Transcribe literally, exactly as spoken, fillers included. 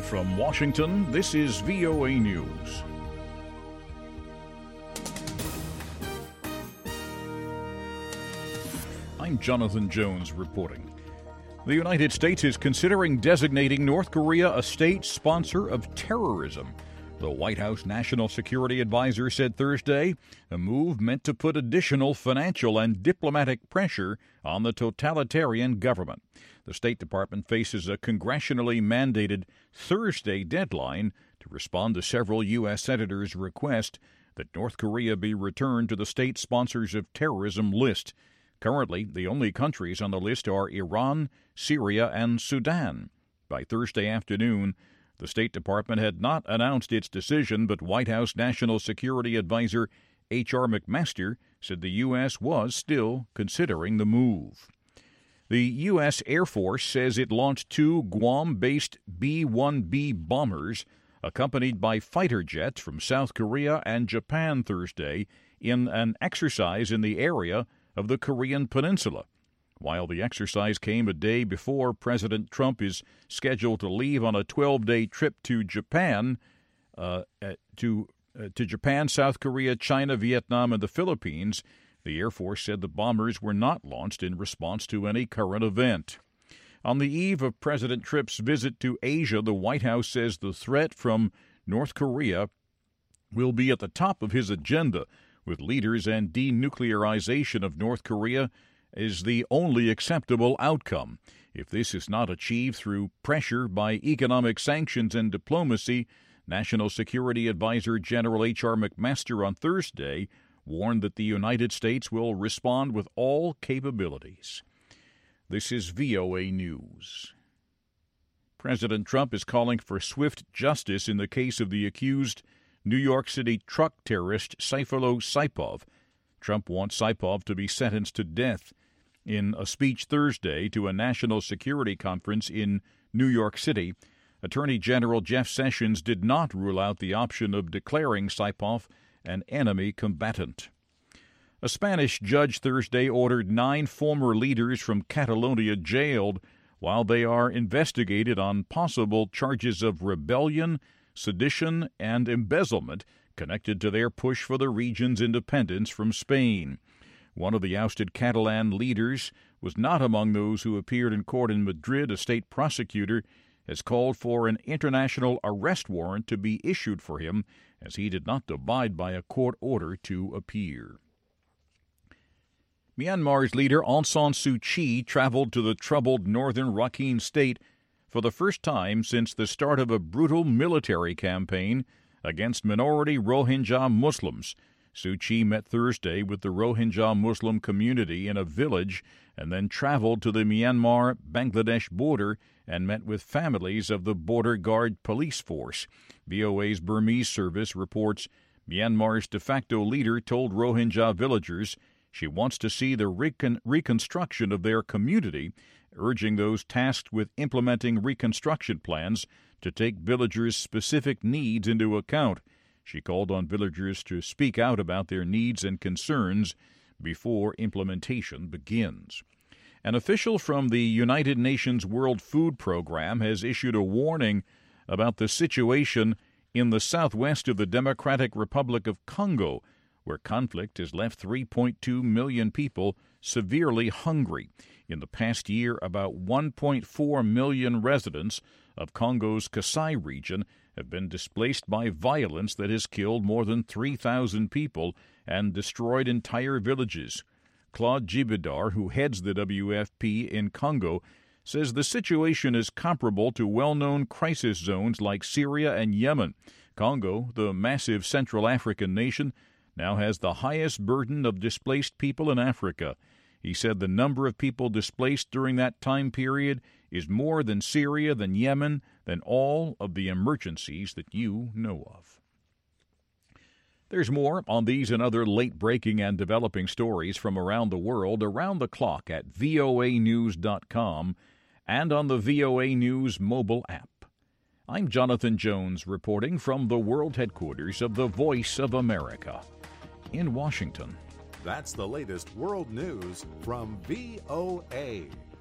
From Washington, this is V O A News. I'm Jonathan Jones reporting. The United States is considering designating North Korea a state sponsor of terrorism. The White House National Security Advisor said Thursday a move meant to put additional financial and diplomatic pressure on the totalitarian government. The State Department faces a congressionally mandated Thursday deadline to respond to several U S senators' request that North Korea be returned to the state sponsors of terrorism list. Currently, the only countries on the list are Iran, Syria, and Sudan. By Thursday afternoon, the State Department had not announced its decision, but White House National Security Advisor H R McMaster said the U S was still considering the move. The U S Air Force says it launched two Guam-based B one B bombers accompanied by fighter jets from South Korea and Japan Thursday in an exercise in the area of the Korean Peninsula. While the exercise came a day before President Trump is scheduled to leave on a twelve-day trip to Japan, uh, to uh, to Japan, South Korea, China, Vietnam, and the Philippines, the Air Force said the bombers were not launched in response to any current event. On the eve of President Trump's visit to Asia, the White House says the threat from North Korea will be at the top of his agenda, with leaders and denuclearization of North Korea is the only acceptable outcome. If this is not achieved through pressure by economic sanctions and diplomacy, National Security Advisor General H R McMaster on Thursday warned that the United States will respond with all capabilities. This is V O A News. President Trump is calling for swift justice in the case of the accused New York City truck terrorist Sayfullo Saipov. Trump wants Saipov to be sentenced to death. In a speech Thursday to a national security conference in New York City, Attorney General Jeff Sessions did not rule out the option of declaring Saipov an enemy combatant. A Spanish judge Thursday ordered nine former leaders from Catalonia jailed while they are investigated on possible charges of rebellion, sedition, and embezzlement connected to their push for the region's independence from Spain. One of the ousted Catalan leaders was not among those who appeared in court in Madrid. A state prosecutor has called for an international arrest warrant to be issued for him as he did not abide by a court order to appear. Myanmar's leader Aung San Suu Kyi traveled to the troubled northern Rakhine state for the first time since the start of a brutal military campaign against minority Rohingya Muslims. Suu Kyi met Thursday with the Rohingya Muslim community in a village and then traveled to the Myanmar-Bangladesh border and met with families of the Border Guard police force. V O A's Burmese service reports Myanmar's de facto leader told Rohingya villagers she wants to see the recon- reconstruction of their community, urging those tasked with implementing reconstruction plans to take villagers' specific needs into account. She called on villagers to speak out about their needs and concerns before implementation begins. An official from the United Nations World Food Program has issued a warning about the situation in the southwest of the Democratic Republic of Congo, where conflict has left three point two million people severely hungry. In the past year, about one point four million residents of Congo's Kasai region have been displaced by violence that has killed more than three thousand people and destroyed entire villages. Claude Gibidar, who heads the W F P in Congo, says the situation is comparable to well-known crisis zones like Syria and Yemen. Congo, the massive Central African nation, now has the highest burden of displaced people in Africa. He said the number of people displaced during that time period is more than Syria, than Yemen, than all of the emergencies that you know of. There's more on these and other late-breaking and developing stories from around the world around the clock at V O A news dot com and on the V O A News mobile app. I'm Jonathan Jones reporting from the world headquarters of the Voice of America in Washington. That's the latest world news from V O A.